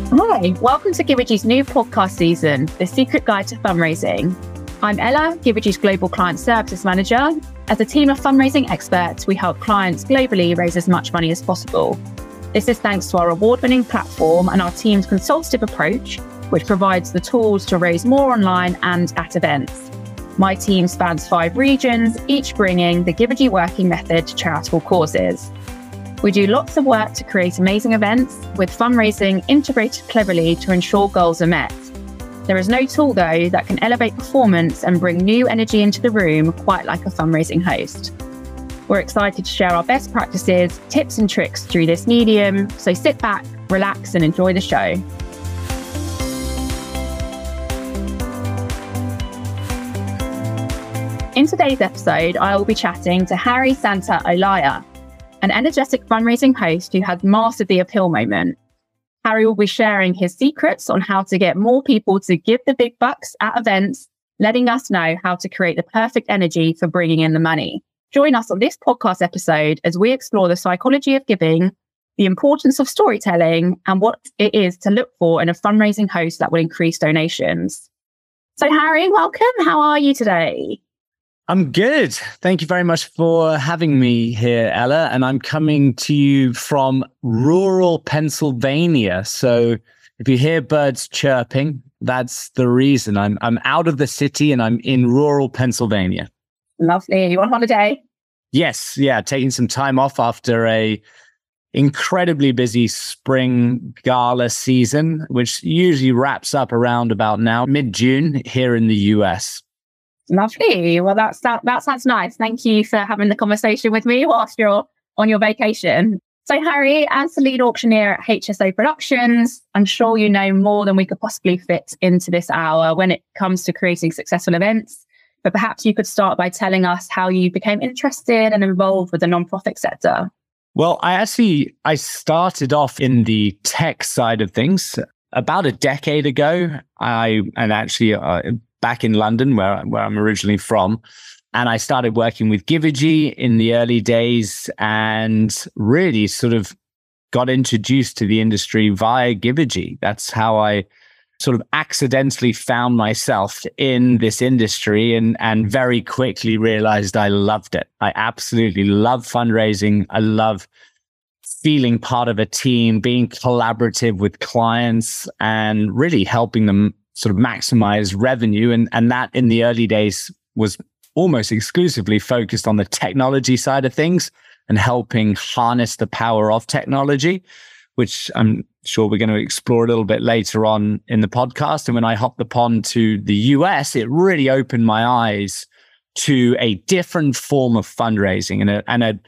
Hi, welcome to Givergy's new podcast season, The Secret Guide to Fundraising. I'm Ella, Givergy's Global Client Services Manager. As a team of fundraising experts, we help clients globally raise as much money as possible. This is thanks to our award-winning platform and our team's consultative approach, which provides the tools to raise more online and at events. My team spans 5 regions, each bringing the Givergy working method to charitable causes. We do lots of work to create amazing events, with fundraising integrated cleverly to ensure goals are met. There is no tool, though, that can elevate performance and bring new energy into the room quite like a fundraising host. We're excited to share our best practices, tips and tricks through this medium, so sit back, relax and enjoy the show. In today's episode, I will be chatting to Harry Santa-Olaya, an energetic fundraising host who has mastered the appeal moment. Harry will be sharing his secrets on how to get more people to give the big bucks at events, letting us know how to create the perfect energy for bringing in the money. Join us on this podcast episode as we explore the psychology of giving, the importance of storytelling, and what it is to look for in a fundraising host that will increase donations. So Harry, welcome. How are you today? I'm good. Thank you very much for having me here, Ella. And I'm coming to you from rural Pennsylvania. So if you hear birds chirping, that's the reason. I'm out of the city and I'm in rural Pennsylvania. Lovely. Are you on holiday? Yes. Yeah. Taking some time off after a incredibly busy spring gala season, which usually wraps up around about now, mid-June here in the US. Lovely. Well, that sounds nice. Thank you for having the conversation with me whilst you're on your vacation. So Harry, as the lead auctioneer at HSO Productions, I'm sure you know more than we could possibly fit into this hour when it comes to creating successful events. But perhaps you could start by telling us how you became interested and involved with the nonprofit sector. Well, I started off in the tech side of things about a decade ago. Back in London, where I'm originally from. And I started working with Givergy in the early days and really sort of got introduced to the industry via Givergy. That's how I sort of accidentally found myself in this industry and very quickly realized I loved it. I absolutely love fundraising. I love feeling part of a team, being collaborative with clients and really helping them sort of maximize revenue. And that in the early days was almost exclusively focused on the technology side of things and helping harness the power of technology, which I'm sure we're going to explore a little bit later on in the podcast. And when I hopped upon to the US, it really opened my eyes to a different form of fundraising and a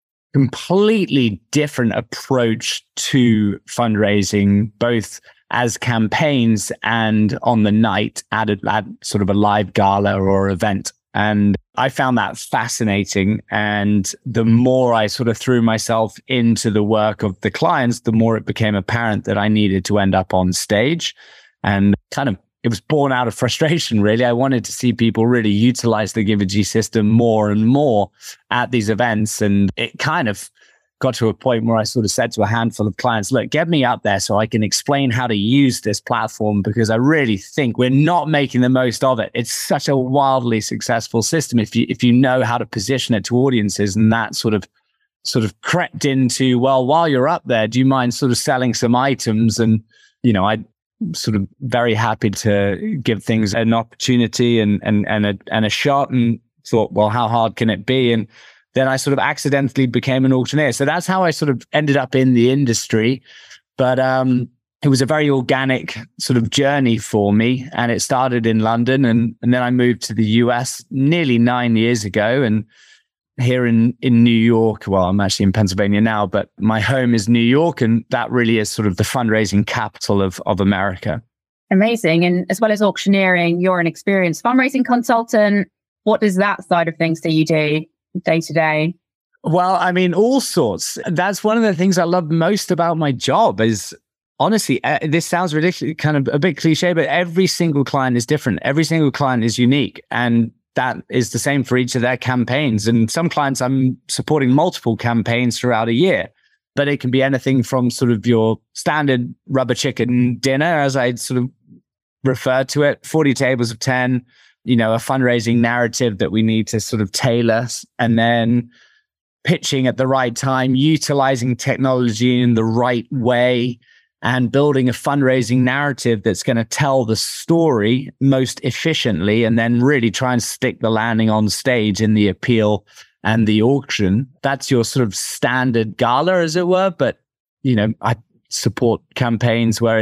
completely different approach to fundraising, both as campaigns and on the night at sort of a live gala or event. And I found that fascinating. And the more I sort of threw myself into the work of the clients, the more it became apparent that I needed to end up on stage. And it was born out of frustration, really. I wanted to see people really utilize the Givergy system more and more at these events. And it kind of got to a point where I sort of said to a handful of clients, look, get me up there so I can explain how to use this platform, because I really think we're not making the most of it. It's such a wildly successful system if you know how to position it to audiences. And that sort of crept into, well, while you're up there, do you mind sort of selling some items? And, I'm sort of very happy to give things an opportunity and a shot, and thought, well, how hard can it be? And then I sort of accidentally became an auctioneer. So that's how I sort of ended up in the industry. But it was a very organic sort of journey for me. And it started in London. And then I moved to the US nearly 9 years ago. And here in New York, well, I'm actually in Pennsylvania now, but my home is New York. And that really is sort of the fundraising capital of America. Amazing. And as well as auctioneering, you're an experienced fundraising consultant. What does that side of things do you do day to day? Well, I mean, all sorts. That's one of the things I love most about my job is, honestly, this sounds ridiculous, kind of a bit cliche, but every single client is different. Every single client is unique. And that is the same for each of their campaigns. And some clients I'm supporting multiple campaigns throughout a year. but it can be anything from sort of your standard rubber chicken dinner, as I sort of refer to it, 40 tables of 10, a fundraising narrative that we need to sort of tailor, and then pitching at the right time, utilizing technology in the right way, and building a fundraising narrative that's going to tell the story most efficiently, and then really try and stick the landing on stage in the appeal and the auction. That's your sort of standard gala, as it were. But, I support campaigns where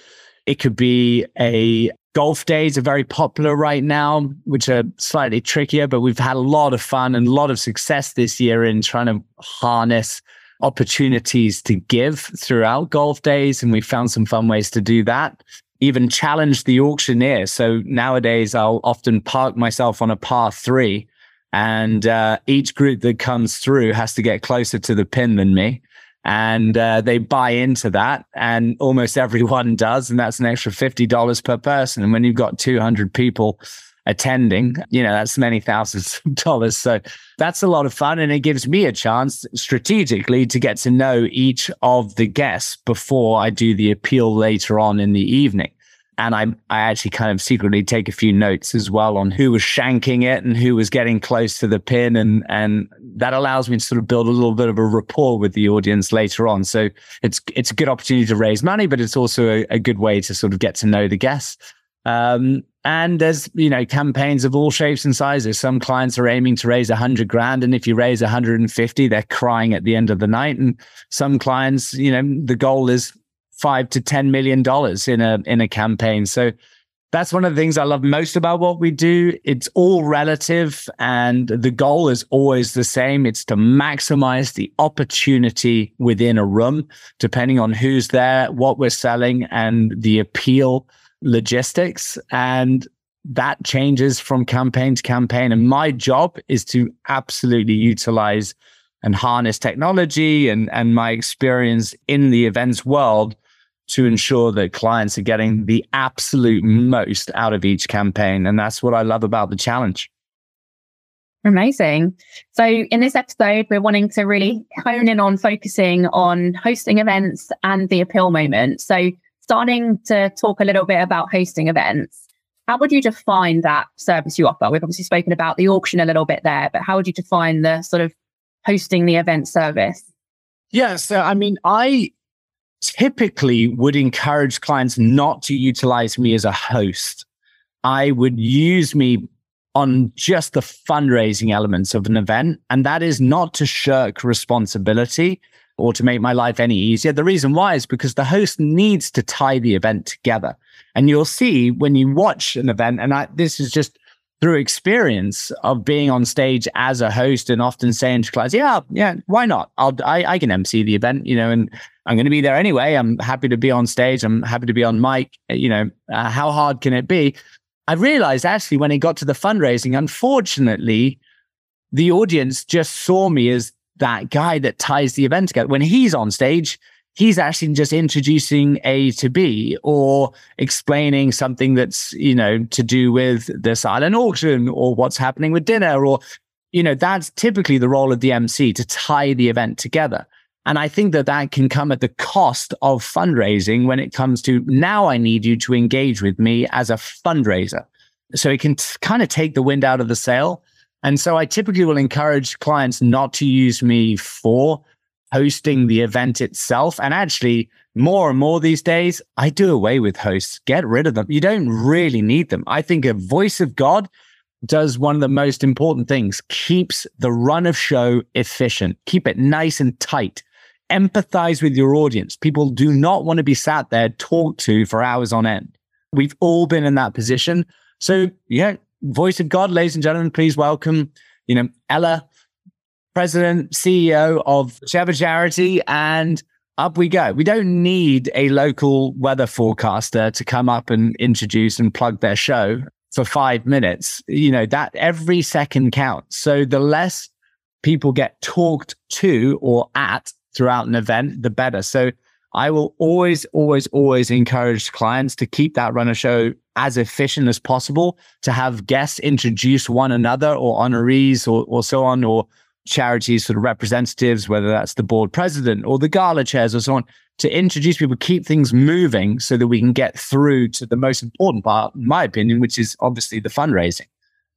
it could be a golf days are very popular right now, which are slightly trickier, but we've had a lot of fun and a lot of success this year in trying to harness opportunities to give throughout golf days. And we found some fun ways to do that. Even challenge the auctioneer. So nowadays I'll often park myself on a par 3, and each group that comes through has to get closer to the pin than me. And they buy into that, and almost everyone does. And that's an extra $50 per person. And when you've got 200 people attending, that's many thousands of dollars. So that's a lot of fun. And it gives me a chance strategically to get to know each of the guests before I do the appeal later on in the evening. And I actually kind of secretly take a few notes as well on who was shanking it and who was getting close to the pin. And that allows me to sort of build a little bit of a rapport with the audience later on. So it's a good opportunity to raise money, but it's also a good way to sort of get to know the guests. And there's, campaigns of all shapes and sizes. Some clients are aiming to raise 100 grand. And if you raise 150, they're crying at the end of the night. And some clients, the goal is $5 to $10 million in a campaign. So that's one of the things I love most about what we do. It's all relative, and the goal is always the same. It's to maximize the opportunity within a room, depending on who's there, what we're selling, and the appeal logistics. And that changes from campaign to campaign. And my job is to absolutely utilize and harness technology and my experience in the events world to ensure that clients are getting the absolute most out of each campaign. And that's what I love about the challenge. Amazing. So in this episode, we're wanting to really hone in on focusing on hosting events and the appeal moment. So starting to talk a little bit about hosting events, how would you define that service you offer? We've obviously spoken about the auction a little bit there, but how would you define the sort of hosting the event service? Yeah, so I typically would encourage clients not to utilize me as a host. I would use me on just the fundraising elements of an event. And that is not to shirk responsibility or to make my life any easier. The reason why is because the host needs to tie the event together. And you'll see when you watch an event, and this is just through experience of being on stage as a host and often saying to clients, yeah, why not? I can MC the event, and I'm going to be there anyway. I'm happy to be on stage. I'm happy to be on mic. How hard can it be? I realized actually when it got to the fundraising, unfortunately, the audience just saw me as that guy that ties the event together. When he's on stage, he's actually just introducing A to B or explaining something that's, to do with the silent auction or what's happening with dinner or, that's typically the role of the MC to tie the event together. And I think that can come at the cost of fundraising when it comes to now I need you to engage with me as a fundraiser. So it can kind of take the wind out of the sail. And so I typically will encourage clients not to use me for hosting the event itself. And actually, more and more these days, I do away with hosts. Get rid of them. You don't really need them. I think a voice of God does one of the most important things, keeps the run of show efficient. Keep it nice and tight. Empathize with your audience. People do not want to be sat there talked to for hours on end. We've all been in that position. So yeah, voice of God, ladies and gentlemen, please welcome, Ella, President, CEO of whichever charity, and up we go. We don't need a local weather forecaster to come up and introduce and plug their show for 5 minutes. That every second counts. So the less people get talked to or at throughout an event, the better. So I will always, always, always encourage clients to keep that run of show as efficient as possible, to have guests introduce one another or honorees or so on, or charities sort of representatives, whether that's the board president or the gala chairs or so on, to introduce people, keep things moving so that we can get through to the most important part, in my opinion, which is obviously the fundraising.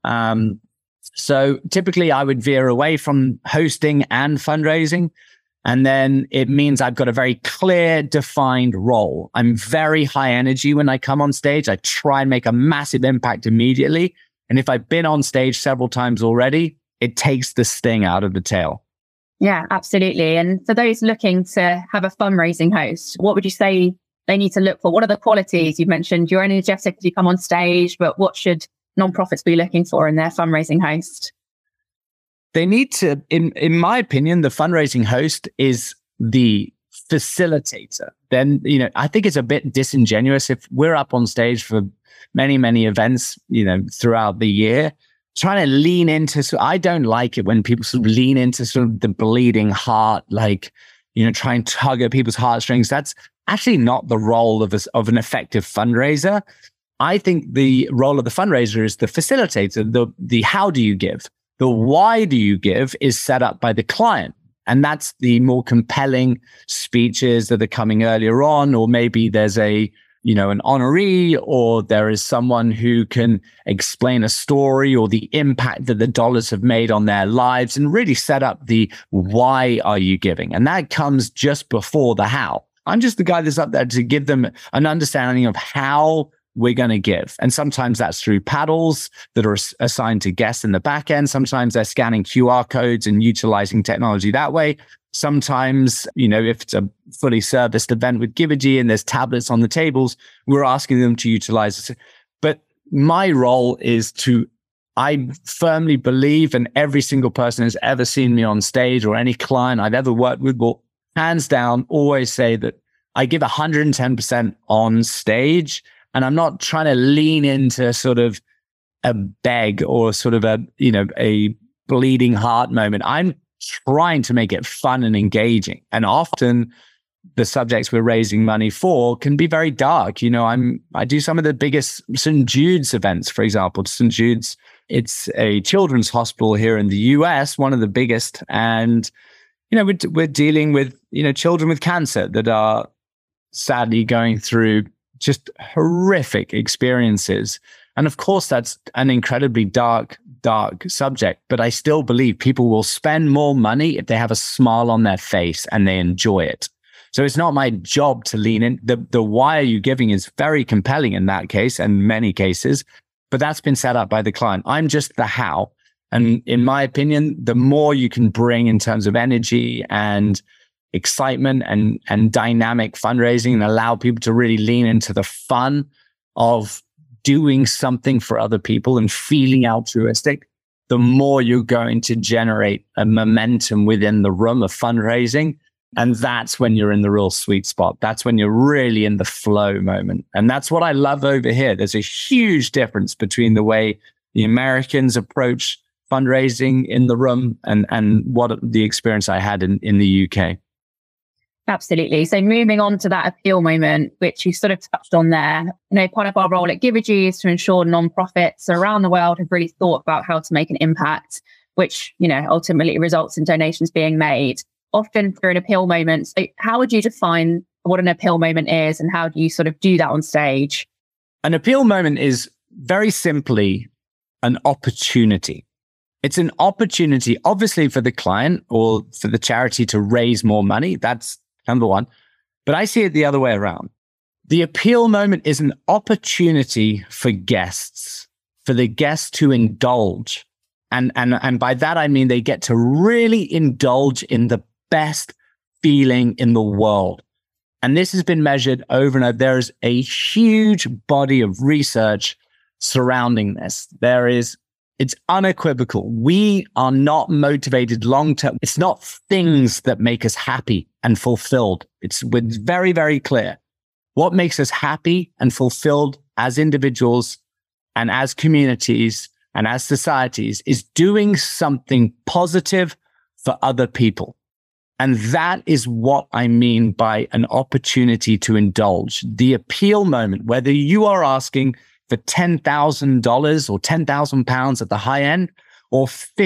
So typically I would veer away from hosting and fundraising. And then it means I've got a very clear, defined role. I'm very high energy when I come on stage. I try and make a massive impact immediately. And if I've been on stage several times already, it takes the sting out of the tail. Yeah, absolutely. And for those looking to have a fundraising host, what would you say they need to look for? What are the qualities? You've mentioned you're energetic as you come on stage, but what should nonprofits be looking for in their fundraising host? They need to, in my opinion, the fundraising host is the facilitator. Then, I think it's a bit disingenuous if we're up on stage for many, many events, throughout the year, trying to lean into, so I don't like it when people sort of lean into sort of the bleeding heart, like, try and tug at people's heartstrings. That's actually not the role of an effective fundraiser. I think the role of the fundraiser is the facilitator, the how do you give? The why do you give is set up by the client. And that's the more compelling speeches that are coming earlier on, or maybe there's an honoree, or there is someone who can explain a story or the impact that the dollars have made on their lives and really set up the why are you giving? And that comes just before the how. I'm just the guy that's up there to give them an understanding of how we're going to give. And sometimes that's through paddles that are assigned to guests in the back end. Sometimes they're scanning QR codes and utilizing technology that way. Sometimes, if it's a fully serviced event with Givergy and there's tablets on the tables, we're asking them to utilize it. But my role is I firmly believe, and every single person who's ever seen me on stage or any client I've ever worked with will hands down always say that I give 110% on stage. And I'm not trying to lean into sort of a beg or sort of a bleeding heart moment. I'm trying to make it fun and engaging. And often the subjects we're raising money for can be very dark. I do some of the biggest St. Jude's events, for example. St. Jude's, it's a children's hospital here in the US, one of the biggest. And, we're dealing with, children with cancer that are sadly going through just horrific experiences. And of course, that's an incredibly dark subject, but I still believe people will spend more money if they have a smile on their face and they enjoy it. So it's not my job to lean in. The why are you giving is very compelling in that case and many cases, but that's been set up by the client. I'm just the how. And in my opinion, the more you can bring in terms of energy and excitement and dynamic fundraising and allow people to really lean into the fun of doing something for other people and feeling altruistic, the more you're going to generate a momentum within the room of fundraising. And that's when you're in the real sweet spot. That's when you're really in the flow moment. And that's what I love over here. There's a huge difference between the way the Americans approach fundraising in the room and what the experience I had in the UK. Absolutely. So moving on to that appeal moment, which you sort of touched on there, part of our role at Givergy is to ensure nonprofits around the world have really thought about how to make an impact, which, ultimately results in donations being made, often through an appeal moment. So how would you define what an appeal moment is and how do you sort of do that on stage? An appeal moment is very simply an opportunity. It's an opportunity, obviously, for the client or for the charity to raise more money. That's number one. But I see it the other way around. The appeal moment is an opportunity for guests, for the guests to indulge. And by that, I mean they get to really indulge in the best feeling in the world. And this has been measured over and over. There's a huge body of research surrounding this. It's unequivocal. We are not motivated long-term. It's not things that make us happy and fulfilled. It's very, very clear. What makes us happy and fulfilled as individuals and as communities and as societies is doing something positive for other people. And that is what I mean by an opportunity to indulge. The appeal moment, whether you are asking for $10,000 or £10,000 at the high end, or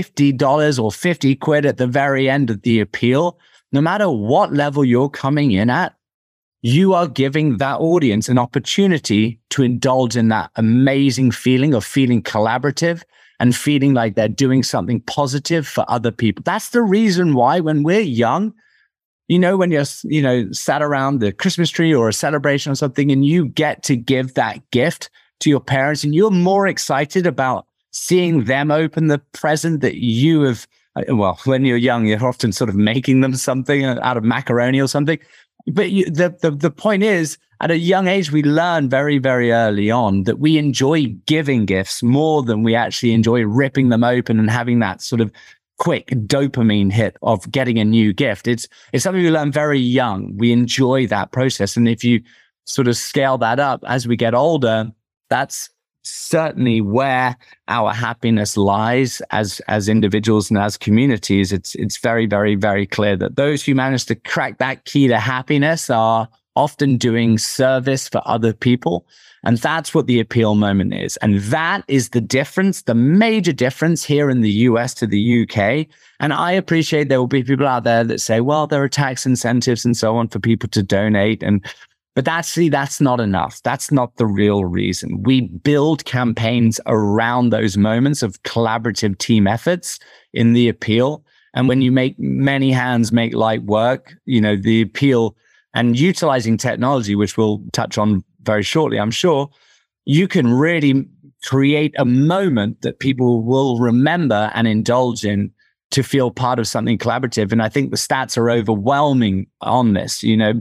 $50 or 50 quid at the very end of the appeal, no matter what level you're coming in at, you are giving that audience an opportunity to indulge in that amazing feeling of feeling collaborative and feeling like they're doing something positive for other people. That's the reason why when we're young, when you're, sat around the Christmas tree or a celebration or something, and you get to give that gift to your parents, and you're more excited about seeing them open the present that you have. Well, when you're young, you're often sort of making them something out of macaroni or something. But the point is, at a young age, we learn very, very early on that we enjoy giving gifts more than we actually enjoy ripping them open and having that sort of quick dopamine hit of getting a new gift. It's something we learn very young. We enjoy that process. And if you sort of scale that up as we get older, that's certainly where our happiness lies as individuals and as communities. It's very, very, very clear that those who manage to crack that key to happiness are often doing service for other people. And that's what the appeal moment is. And that is the difference, the major difference here in the US to the UK. And I appreciate there will be people out there that say, well, there are tax incentives and so on for people to donate. But that's not enough. That's not the real reason. We build campaigns around those moments of collaborative team efforts in the appeal. And when you make many hands make light work, the appeal and utilizing technology, which we'll touch on very shortly, I'm sure, you can really create a moment that people will remember and indulge in to feel part of something collaborative. And I think the stats are overwhelming on this.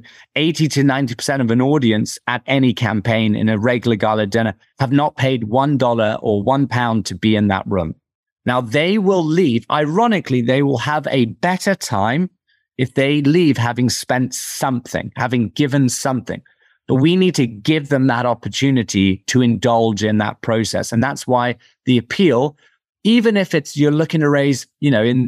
80 to 90% of an audience at any campaign in a regular gala dinner have not paid $1 or £1 to be in that room. Now they will leave. Ironically, they will have a better time if they leave having spent something, having given something. But we need to give them that opportunity to indulge in that process. And that's why the appeal, even if you're looking to raise, in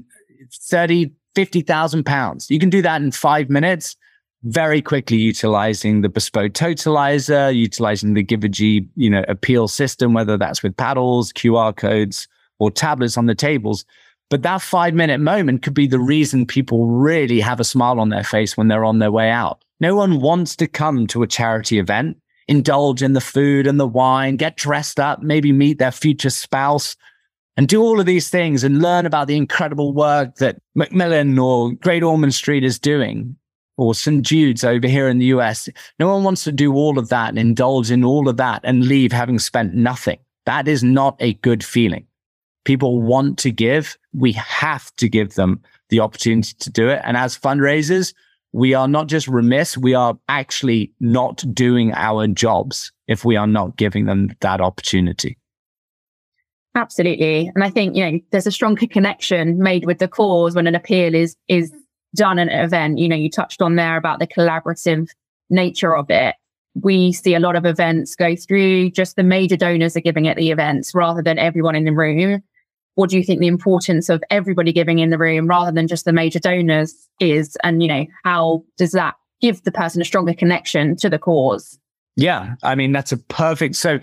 30, 50,000 pounds, you can do that in 5 minutes, very quickly utilizing the bespoke totalizer, utilizing the Givergy, appeal system, whether that's with paddles, QR codes, or tablets on the tables. But that 5-minute moment could be the reason people really have a smile on their face when they're on their way out. No one wants to come to a charity event, indulge in the food and the wine, get dressed up, maybe meet their future spouse, and do all of these things and learn about the incredible work that Macmillan or Great Ormond Street is doing, or St. Jude's over here in the US. No one wants to do all of that and indulge in all of that and leave having spent nothing. That is not a good feeling. People want to give. We have to give them the opportunity to do it. And as fundraisers, we are not just remiss, we are actually not doing our jobs if we are not giving them that opportunity. Absolutely. And I think, there's a stronger connection made with the cause when an appeal is done at an event. You touched on there about the collaborative nature of it. We see a lot of events go through just the major donors are giving at the events rather than everyone in the room. What do you think the importance of everybody giving in the room rather than just the major donors is? And, how does that give the person a stronger connection to the cause? Yeah, I mean, that's a perfect. So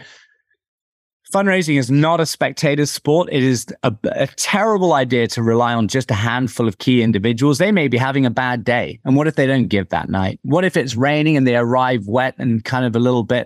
fundraising is not a spectator sport. It is a terrible idea to rely on just a handful of key individuals. They may be having a bad day. And what if they don't give that night? What if it's raining and they arrive wet and kind of a little bit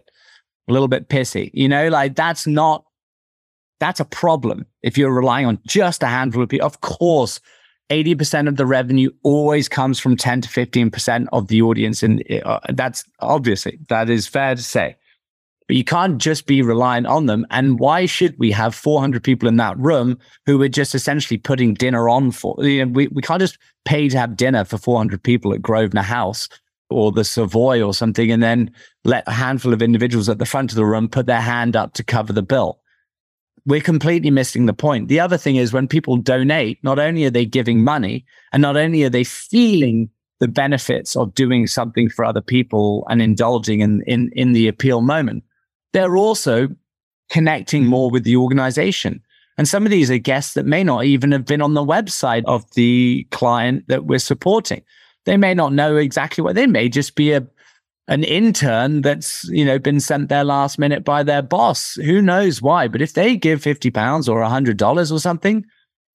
pissy? That's a problem if you're relying on just a handful of people. Of course, 80% of the revenue always comes from 10 to 15% of the audience. And that is fair to say. But you can't just be reliant on them. And why should we have 400 people in that room who are just essentially putting dinner on for? We can't just pay to have dinner for 400 people at Grosvenor House or the Savoy or something, and then let a handful of individuals at the front of the room put their hand up to cover the bill. We're completely missing the point. The other thing is when people donate, not only are they giving money and not only are they feeling the benefits of doing something for other people and indulging in the appeal moment, they're also connecting more with the organization. And some of these are guests that may not even have been on the website of the client that we're supporting. They may not know exactly what, they may just be an intern that's, been sent there last minute by their boss. Who knows why? But if they give £50 or $100 or something,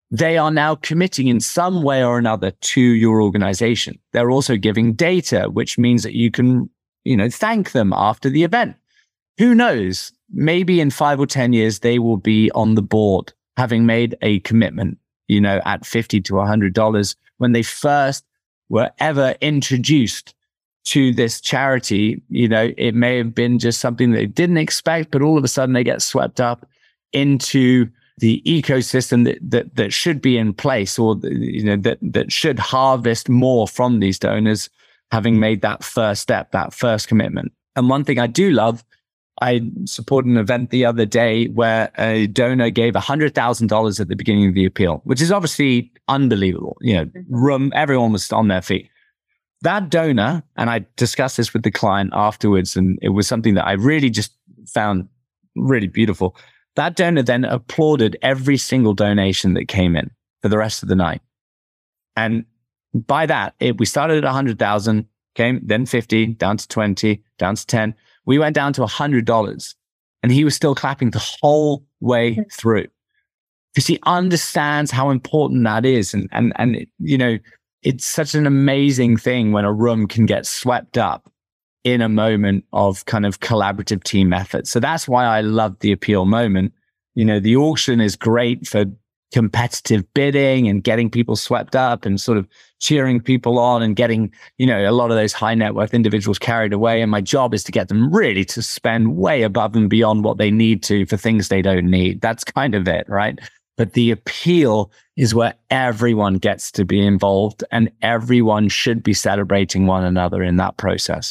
they are now committing in some way or another to your organization. They're also giving data, which means that you can, thank them after the event. Who knows? Maybe in 5 or 10 years, they will be on the board, having made a commitment, at $50 to $100 when they first were ever introduced to this charity. It may have been just something they didn't expect, but all of a sudden they get swept up into the ecosystem that should be in place, or that should harvest more from these donors, having made that first step, that first commitment. And one thing I do love, I supported an event the other day where a donor gave $100,000 at the beginning of the appeal, which is obviously unbelievable. Everyone was on their feet. That donor, and I discussed this with the client afterwards, and it was something that I really just found really beautiful. That donor then applauded every single donation that came in for the rest of the night. And by that, we started at 100,000, came then 50, down to 20, down to 10. We went down to $100, and he was still clapping the whole way through, because he understands how important that is. And it's such an amazing thing when a room can get swept up in a moment of kind of collaborative team effort. So that's why I love the appeal moment. The auction is great for competitive bidding and getting people swept up and sort of cheering people on and getting, a lot of those high net worth individuals carried away. And my job is to get them really to spend way above and beyond what they need to for things they don't need. That's kind of it, right? But the appeal is where everyone gets to be involved, and everyone should be celebrating one another in that process.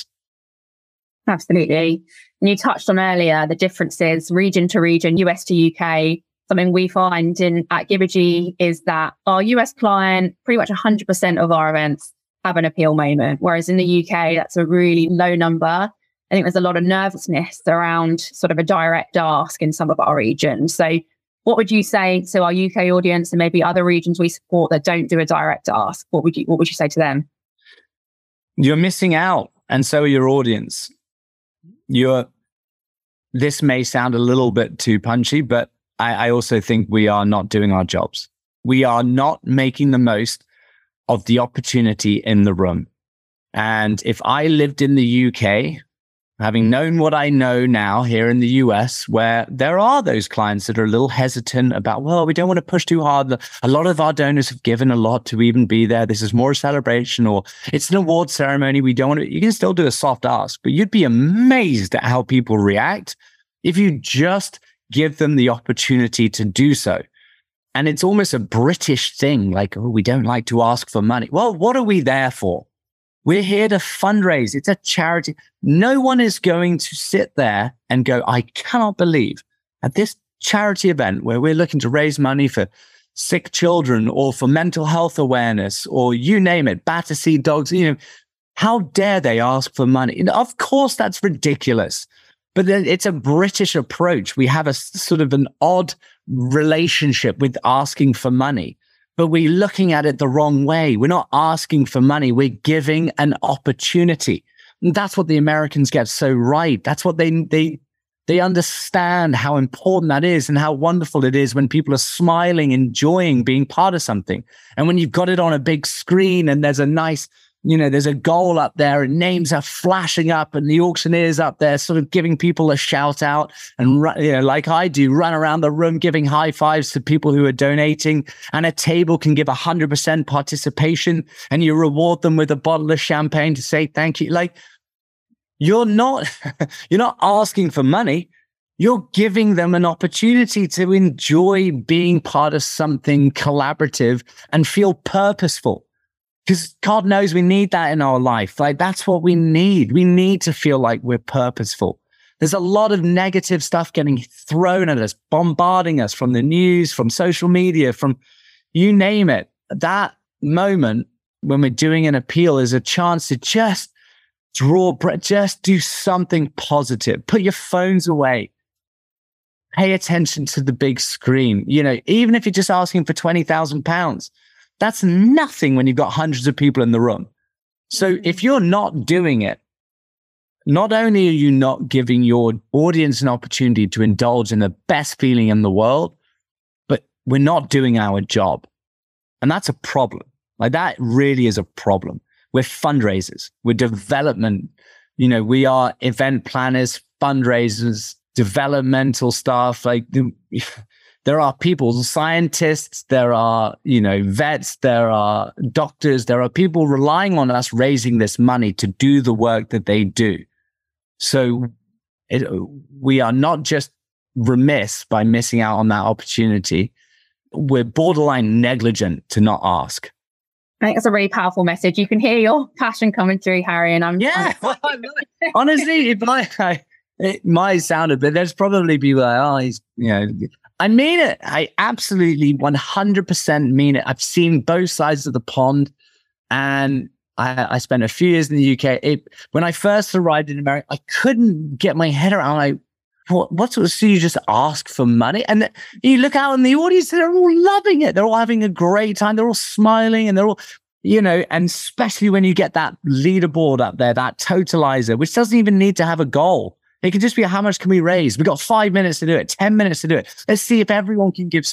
Absolutely. And you touched on earlier the differences region to region, US to UK. Something we find at Givergy is that our US client, pretty much 100% of our events have an appeal moment, whereas in the UK, that's a really low number. I think there's a lot of nervousness around sort of a direct ask in some of our regions. So what would you say to our UK audience and maybe other regions we support that don't do a direct ask? What would you say to them? You're missing out, and so are your audience. This may sound a little bit too punchy, but I also think we are not doing our jobs. We are not making the most of the opportunity in the room. And if I lived in the UK, having known what I know now here in the US, where there are those clients that are a little hesitant about, well, we don't want to push too hard. A lot of our donors have given a lot to even be there. This is more a celebration, or it's an award ceremony. We don't want to, you can still do a soft ask, but you'd be amazed at how people react if you just give them the opportunity to do so. And it's almost a British thing, like, oh, we don't like to ask for money. Well, what are we there for? We're here to fundraise. It's a charity. No one is going to sit there and go, I cannot believe at this charity event where we're looking to raise money for sick children or for mental health awareness, or you name it, Battersea dogs, how dare they ask for money? Of course, that's ridiculous. But it's a British approach. We have a sort of an odd relationship with asking for money, but we're looking at it the wrong way. We're not asking for money. We're giving an opportunity. And that's what the Americans get so right. That's what they understand, how important that is and how wonderful it is when people are smiling, enjoying being part of something. And when you've got it on a big screen and there's a nice, there's a goal up there and names are flashing up and the auctioneer's up there sort of giving people a shout out and, like I do, run around the room giving high fives to people who are donating, and a table can give 100% participation and you reward them with a bottle of champagne to say thank you. Like, you're not asking for money. You're giving them an opportunity to enjoy being part of something collaborative and feel purposeful. Because God knows we need that in our life. Like, that's what we need. We need to feel like we're purposeful. There's a lot of negative stuff getting thrown at us, bombarding us from the news, from social media, from you name it. That moment when we're doing an appeal is a chance to just just do something positive. Put your phones away. Pay attention to the big screen. Even if you're just asking for £20,000, that's nothing when you've got hundreds of people in the room. So if you're not doing it, not only are you not giving your audience an opportunity to indulge in the best feeling in the world, but we're not doing our job. And that's a problem. Like that really is a problem. We're fundraisers, we're development, we are event planners, fundraisers, developmental staff. Like there are people, scientists, there are, vets, there are doctors, there are people relying on us raising this money to do the work that they do. So we are not just remiss by missing out on that opportunity. We're borderline negligent to not ask. I think it's a really powerful message. You can hear your passion coming through, Harry, and honestly, it might sound a bit. There's probably people like, I mean it. I absolutely 100% mean it. I've seen both sides of the pond, and I spent a few years in the UK. When I first arrived in America, I couldn't get my head around like, what sort of, so you just ask for money? And you look out in the audience, they're all loving it. They're all having a great time. They're all smiling, and they're all, and especially when you get that leaderboard up there, that totalizer, which doesn't even need to have a goal. It can just be, how much can we raise? We've got 5 minutes to do it, 10 minutes to do it. Let's see if everyone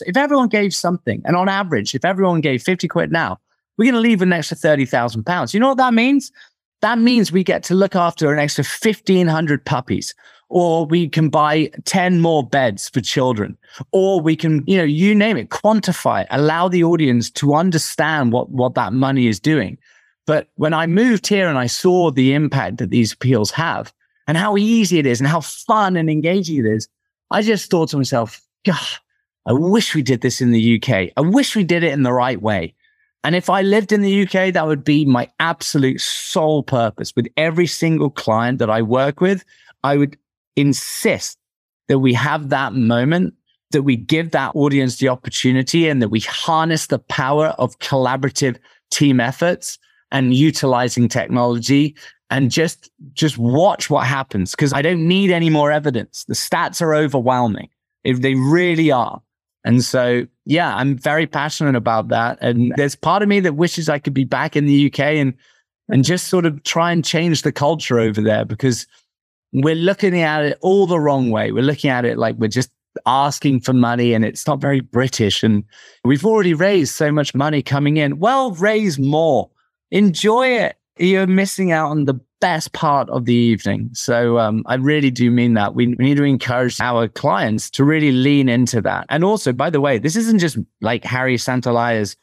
gave something. And on average, if everyone gave 50 quid now, we're going to leave an extra £30,000. You know what that means? That means we get to look after an extra 1,500 puppies, or we can buy 10 more beds for children, or we can, you name it, quantify, allow the audience to understand what that money is doing. But when I moved here and I saw the impact that these appeals have and how easy it is and how fun and engaging it is, I just thought to myself, God, I wish we did this in the UK. I wish we did it in the right way. And if I lived in the UK, that would be my absolute sole purpose. With every single client that I work with, I would insist that we have that moment, that we give that audience the opportunity, and that we harness the power of collaborative team efforts and utilizing technology, and just watch what happens. Because I don't need any more evidence. The stats are overwhelming. They really are. And so, yeah, I'm very passionate about that. And there's part of me that wishes I could be back in the UK and just sort of try and change the culture over there, because we're looking at it all the wrong way. We're looking at it like we're just asking for money, and it's not very British. And we've already raised so much money coming in. Well, raise more. Enjoy it. You're missing out on the best part of the evening. So I really do mean that. We need to encourage our clients to really lean into that. And also, by the way, this isn't just like Harry Santalaya's,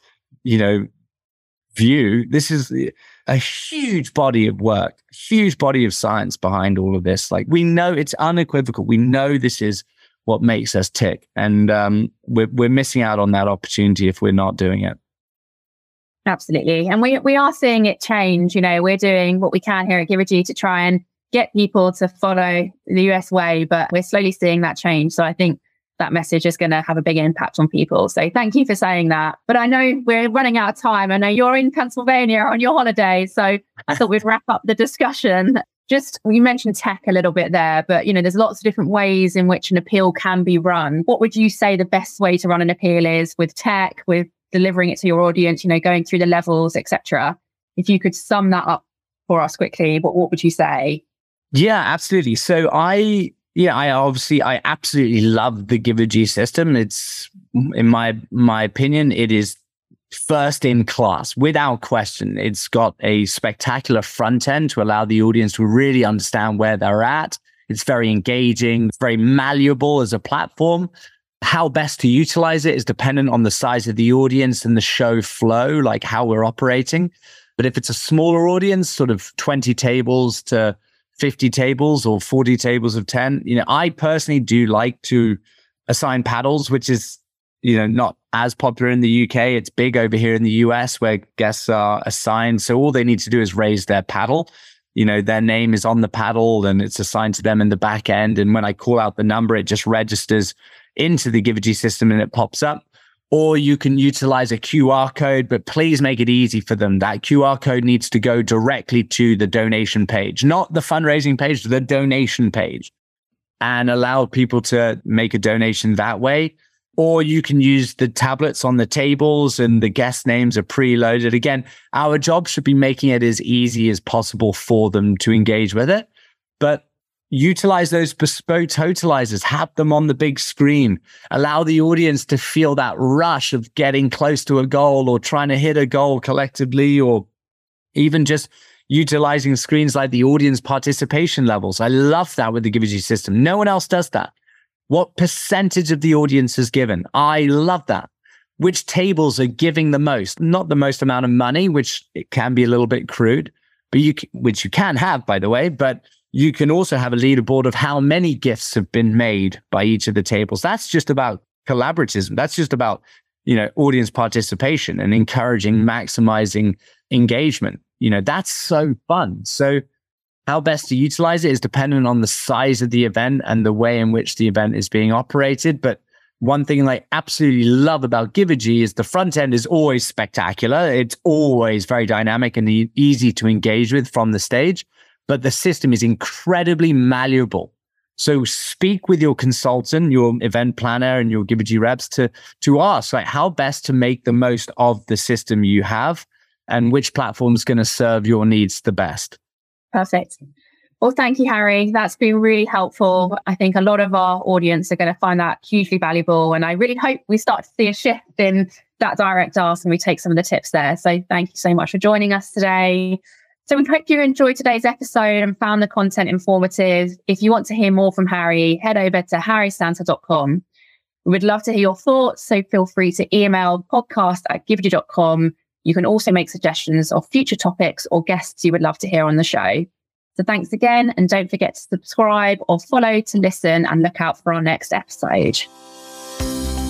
view. This is a huge body of work, huge body of science behind all of this. Like, we know it's unequivocal. We know this is what makes us tick. And we're missing out on that opportunity if we're not doing it. Absolutely. And we are seeing it change. We're doing what we can here at Givergy to try and get people to follow the US way, but we're slowly seeing that change. So I think that message is going to have a big impact on people. So thank you for saying that. But I know we're running out of time. I know you're in Pennsylvania on your holiday. So I thought we'd wrap up the discussion. You mentioned tech a little bit there, but there's lots of different ways in which an appeal can be run. What would you say the best way to run an appeal is with tech, with delivering it to your audience, you going through the levels, etc.? If you could sum that up for us quickly, what would you say? Yeah, absolutely. So I absolutely love the Givergy system. It's, in my opinion, it is first in class, without question. It's got a spectacular front end to allow the audience to really understand where they're at. It's very engaging, very malleable as a platform. How best to utilize it is dependent on the size of the audience and the show flow, like how we're operating. But if it's a smaller audience, sort of 20 tables to 50 tables or 40 tables of 10, I personally do like to assign paddles, which is, not as popular in the UK. It's big over here in the US, where guests are assigned. So all they need to do is raise their paddle. Their name is on the paddle and it's assigned to them in the back end. And when I call out the number, it just registers into the Givergy system and it pops up. Or you can utilize a QR code, but please make it easy for them. That QR code needs to go directly to the donation page, not the fundraising page, the donation page, and allow people to make a donation that way. Or you can use the tablets on the tables and the guest names are preloaded. Again, our job should be making it as easy as possible for them to engage with it. But utilize those bespoke totalizers, have them on the big screen, allow the audience to feel that rush of getting close to a goal or trying to hit a goal collectively, or even just utilizing screens like the audience participation levels. I love that with the Givergy system. No one else does that. What percentage of the audience is given? I love that. Which tables are giving the most? Not the most amount of money, which it can be a little bit crude, but which you can have, by the way, but you can also have a leaderboard of how many gifts have been made by each of the tables. That's just about collaboratism. That's just about, audience participation and encouraging, maximizing engagement. That's so fun. So how best to utilize it is dependent on the size of the event and the way in which the event is being operated. But one thing I absolutely love about Givergy is the front end is always spectacular. It's always very dynamic and easy to engage with from the stage, but the system is incredibly malleable. So speak with your consultant, your event planner, and your Givergy reps to ask how best to make the most of the system you have and which platform is going to serve your needs the best. Perfect. Well, thank you, Harry. That's been really helpful. I think a lot of our audience are going to find that hugely valuable. And I really hope we start to see a shift in that direct ask and we take some of the tips there. So thank you so much for joining us today. So we hope you enjoyed today's episode and found the content informative. If you want to hear more from Harry, head over to harrysanta.com. We would love to hear your thoughts. So feel free to email podcast@givergy.com. You can also make suggestions of future topics or guests you would love to hear on the show. So thanks again, and don't forget to subscribe or follow to listen and look out for our next episode.